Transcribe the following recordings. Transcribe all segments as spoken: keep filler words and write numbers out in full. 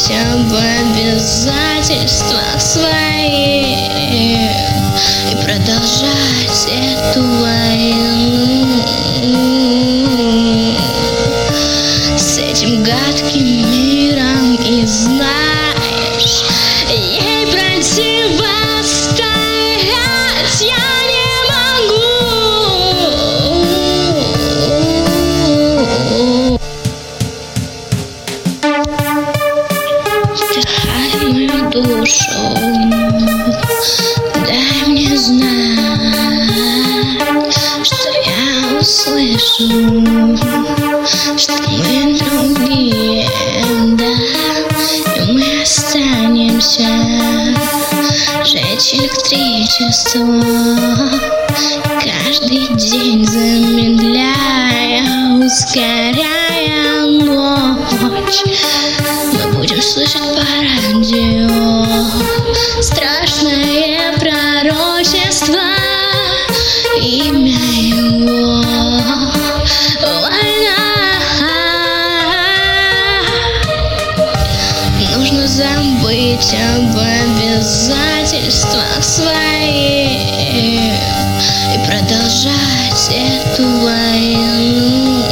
забыть об обязательствах своих и продолжать эту войну с этим гадким миром. И знаешь, ей противостоять я не могу. Вдыхай мою душу, дай мне знать, что я услышу, что мы другие, да, и мы останемся жечь электричество, каждый день замедляя, ускоряя ночь. Мы будем слышать по радио страшное пророчество, имя его война. Нужно забыть об обязательствах своих и продолжать эту войну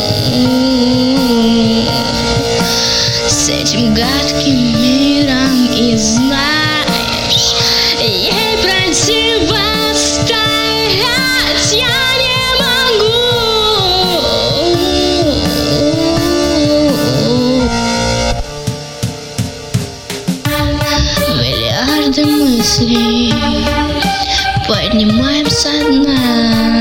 с этим гадким миром. И знаешь, ей противостоять я не могу. Миллиарды мыслей поднимаем со дна.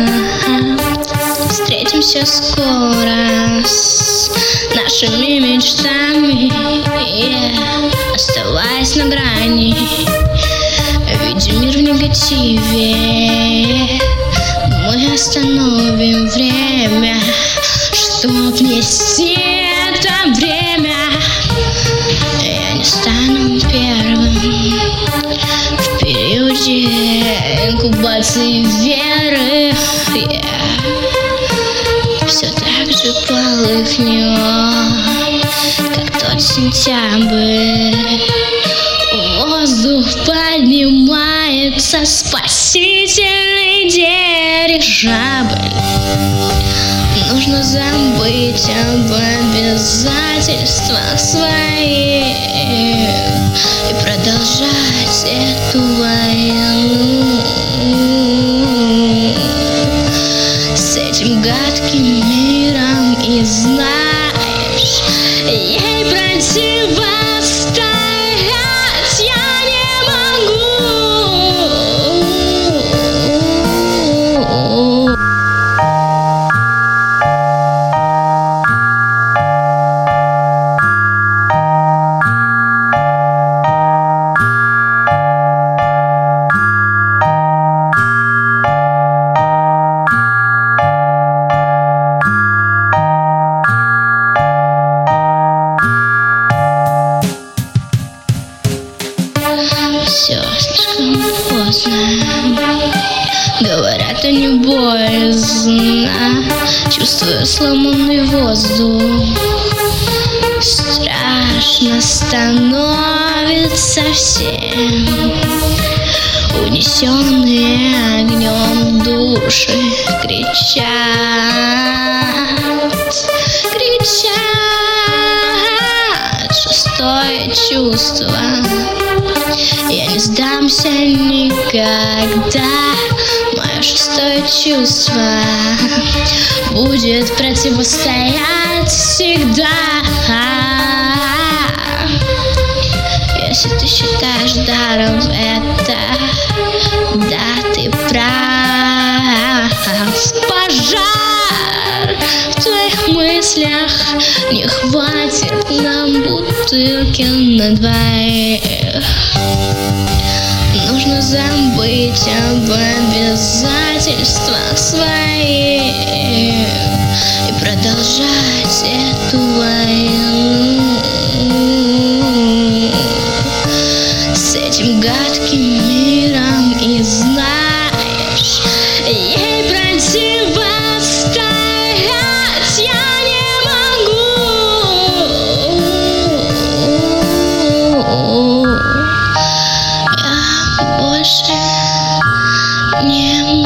Встретимся скоро с нашими мечтами, yeah. Оставаясь на грани, видя мир в негативе, мы остановим время, чтоб нести это время. Я не стану первым в периоде инкубации веры, yeah. Все так же полыхнет, как тот сентябрь. Воздух поднимается спасительный дирижабль. Нужно забыть об обязательствах своих и продолжать эту войну с этим гадким миром. И знаешь, ей противостоять я не могу. Все слишком поздно, говорят, они боязно. Чувствую сломанный воздух, страшно становится всем. Унесенные огнем души кричат, кричат. Шестое чувство, я не сдамся никогда. Мое шестое чувство будет противостоять всегда. Если ты считаешь даром это, да, ты прав. Пожар в твоих мыслях, не хватит нам бутылки на двоих. Нужно забыть об обязательствах своих и продолжать эту войну с этим гадким миром. И знаешь, ей противостоять я не могу. больше не